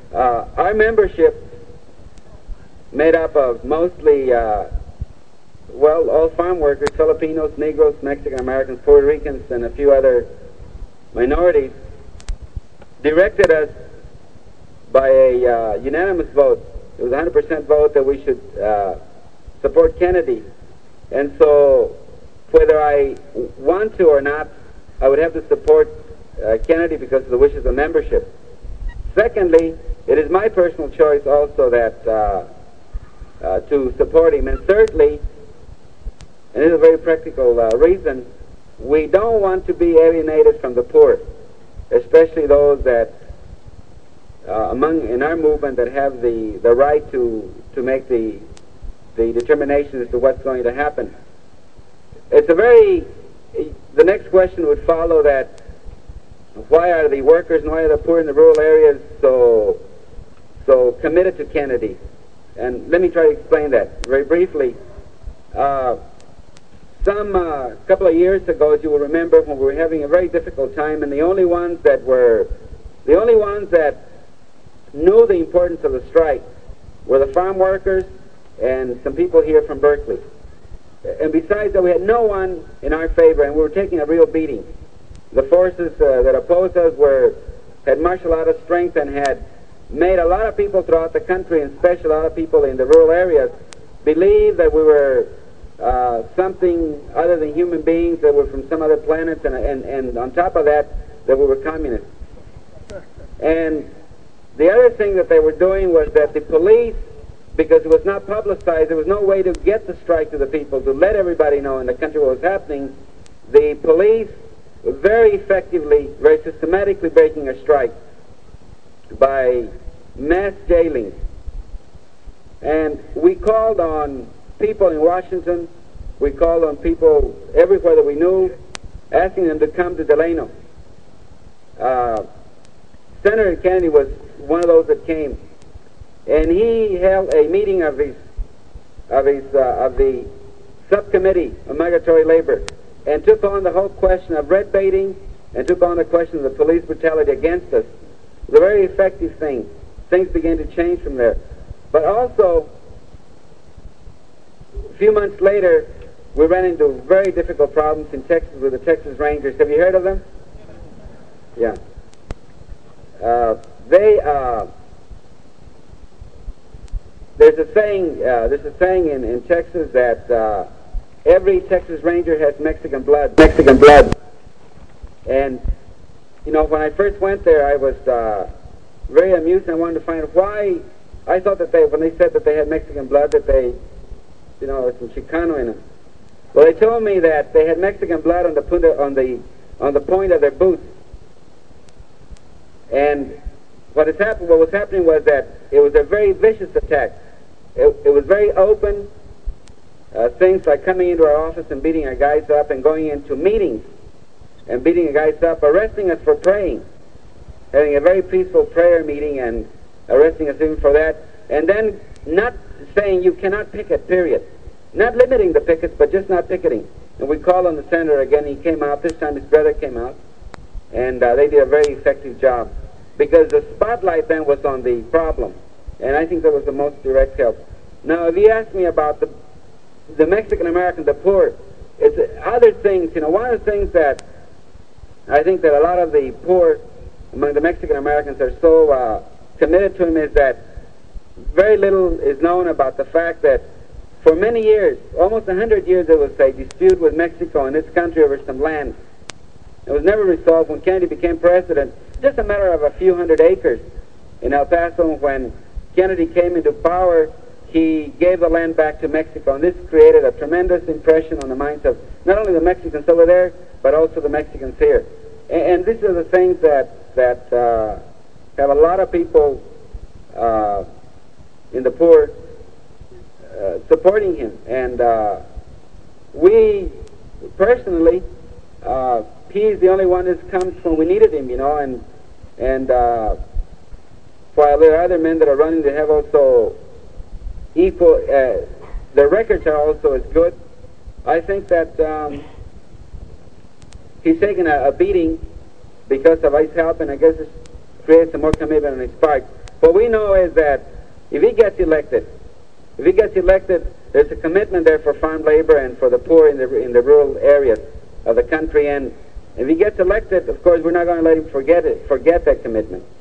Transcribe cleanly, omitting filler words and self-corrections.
Our membership, made up of mostly, all farm workers, Filipinos, Negroes, Mexican Americans, Puerto Ricans, and a few other minorities, directed us by a unanimous vote. It was a 100% vote that we should support Kennedy. And so, whether I want to or not, I would have to support Kennedy because of the wishes of membership. Secondly, it is my personal choice also that to support him. And thirdly, and this is a very practical reason, we don't want to be alienated from the poor, especially those that in our movement that have the right to make the determination as to what's going to happen. The next question would follow that, why are the workers and why are the poor in the rural areas so committed to Kennedy? And let me try to explain that very briefly. Couple of years ago, as you will remember, when we were having a very difficult time, and the only ones that knew the importance of the strike were the farm workers and some people here from Berkeley. And besides that, we had no one in our favor, and we were taking a real beating. The forces that opposed us had marshaled out of strength and had made a lot of people throughout the country, and especially a lot of people in the rural areas, believe that we were something other than human beings, that were from some other planets, and on top of that we were communists. And the other thing that they were doing was that the police, because it was not publicized, there was no way to get the strike to the people, to let everybody know in the country what was happening. The police were very effectively, very systematically breaking a strike by mass jailings. And we called on people in Washington, we called on people everywhere that we knew, asking them to come to Delano. Senator Kennedy was one of those that came, and he held a meeting of the subcommittee of migratory labor, and took on the whole question of red baiting, and took on the question of the police brutality against us. It was a very effective thing. Things began to change from there. But also, a few months later, we ran into very difficult problems in Texas with the Texas Rangers. Have you heard of them? Yeah. There's a saying in Texas that every Texas Ranger has Mexican blood. Mexican blood. And when I first went there, I was very amused, and I wanted to find out why. I thought that when they said that they had Mexican blood, that they, some Chicano in them. Well, they told me that they had Mexican blood on the point of their boots. And what was happening was that it was a very vicious attack. It was very open. Things like coming into our office and beating our guys up, and going into meetings and beating our guys up, arresting us for praying, having a very peaceful prayer meeting and arresting us even for that, and then not saying you cannot picket, period. Not limiting the pickets, but just not picketing. And we called on the senator again. He came out. This time his brother came out, and they did a very effective job, because the spotlight then was on the problem, and I think that was the most direct help. Now, if you ask me about the Mexican American, the poor, it's other things. One of the things that I think that a lot of the poor among the Mexican Americans are so committed to him is that very little is known about the fact that for many years, almost 100 years, there was a dispute with Mexico and this country over some land. It was never resolved. When Kennedy became president, just a matter of a few hundred acres in El Paso. When Kennedy came into power, he gave the land back to Mexico, and this created a tremendous impression on the minds of not only the Mexicans over there, but also the Mexicans here. And these are the things that have a lot of people in the poor supporting him. And we, personally, he's the only one that comes when we needed him, and while there are other men that are running that have also equal, their records are also as good. I think that he's taken a beating because of his help, and I guess it's created some more commitment on his part. What we know is that if he gets elected, there's a commitment there for farm labor and for the poor in the rural areas of the country. And if he gets elected, of course, we're not going to let him forget that commitment.